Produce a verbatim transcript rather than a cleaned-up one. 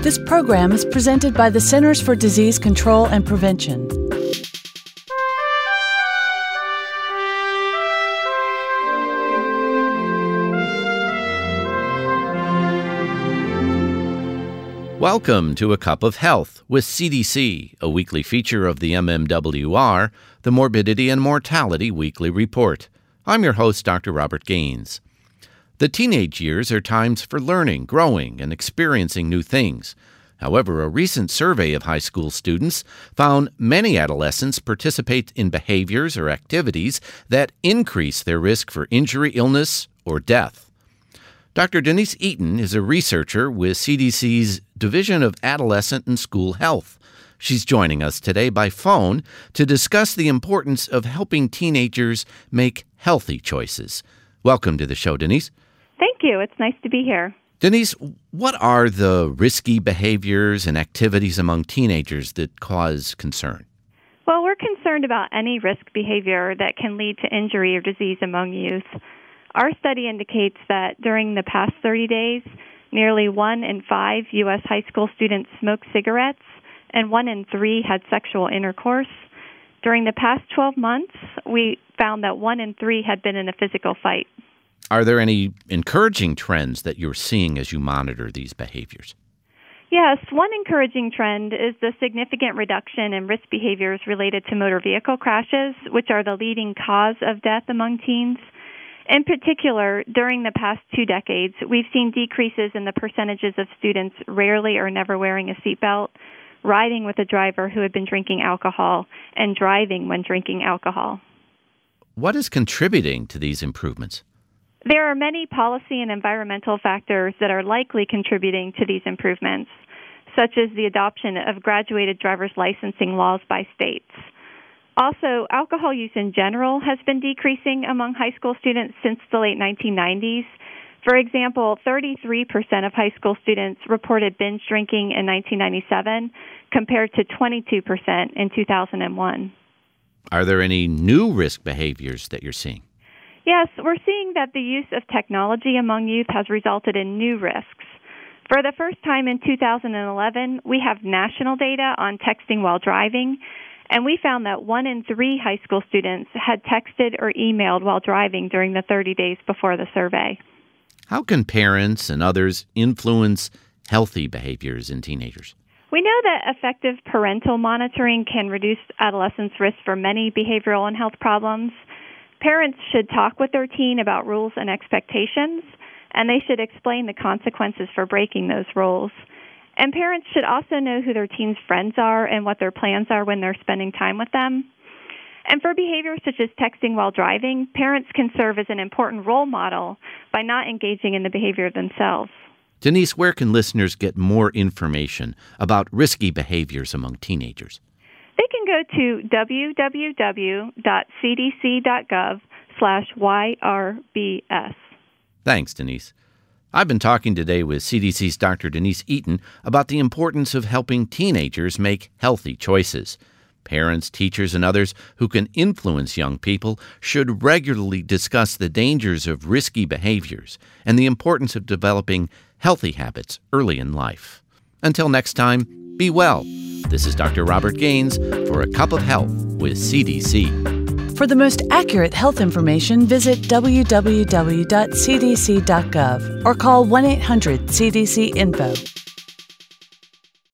This program is presented by the Centers for Disease Control and Prevention. Welcome to A Cup of Health with C D C, a weekly feature of the M M W R, the Morbidity and Mortality Weekly Report. I'm your host, Doctor Robert Gaines. The teenage years are times for learning, growing, and experiencing new things. However, a recent survey of high school students found many adolescents participate in behaviors or activities that increase their risk for injury, illness, or death. Doctor Denise Eaton is a researcher with C D C's Division of Adolescent and School Health. She's joining us today by phone to discuss the importance of helping teenagers make healthy choices. Welcome to the show, Denise. Thank you. It's nice to be here. Denise, what are the risky behaviors and activities among teenagers that cause concern? Well, we're concerned about any risk behavior that can lead to injury or disease among youth. Our study indicates that during the past thirty days, nearly one in five U S high school students smoked cigarettes, and one in three had sexual intercourse. During the past twelve months, we found that one in three had been in a physical fight. Are there any encouraging trends that you're seeing as you monitor these behaviors? Yes, one encouraging trend is the significant reduction in risk behaviors related to motor vehicle crashes, which are the leading cause of death among teens. In particular, during the past two decades, we've seen decreases in the percentages of students rarely or never wearing a seatbelt, riding with a driver who had been drinking alcohol, and driving when drinking alcohol. What is contributing to these improvements? There are many policy and environmental factors that are likely contributing to these improvements, such as the adoption of graduated driver's licensing laws by states. Also, alcohol use in general has been decreasing among high school students since the late nineteen nineties. For example, thirty-three percent of high school students reported binge drinking in nineteen ninety-seven, compared to twenty-two percent in two thousand one. Are there any new risk behaviors that you're seeing? Yes, we're seeing that the use of technology among youth has resulted in new risks. For the first time in two thousand eleven, we have national data on texting while driving, and we found that one in three high school students had texted or emailed while driving during the thirty days before the survey. How can parents and others influence healthy behaviors in teenagers? We know that effective parental monitoring can reduce adolescents' risk for many behavioral and health problems. Parents should talk with their teen about rules and expectations, and they should explain the consequences for breaking those rules. And parents should also know who their teen's friends are and what their plans are when they're spending time with them. And for behaviors such as texting while driving, parents can serve as an important role model by not engaging in the behavior themselves. Denise, where can listeners get more information about risky behaviors among teenagers? They can go to w w w dot c d c dot gov slash y r b s. Thanks, Denise. I've been talking today with C D C's Doctor Denise Eaton about the importance of helping teenagers make healthy choices. Parents, teachers, and others who can influence young people should regularly discuss the dangers of risky behaviors and the importance of developing healthy habits early in life. Until next time, be well. This is Doctor Robert Gaines for A Cup of Health with C D C. For the most accurate health information, visit w w w dot c d c dot gov or call one eight hundred C D C info.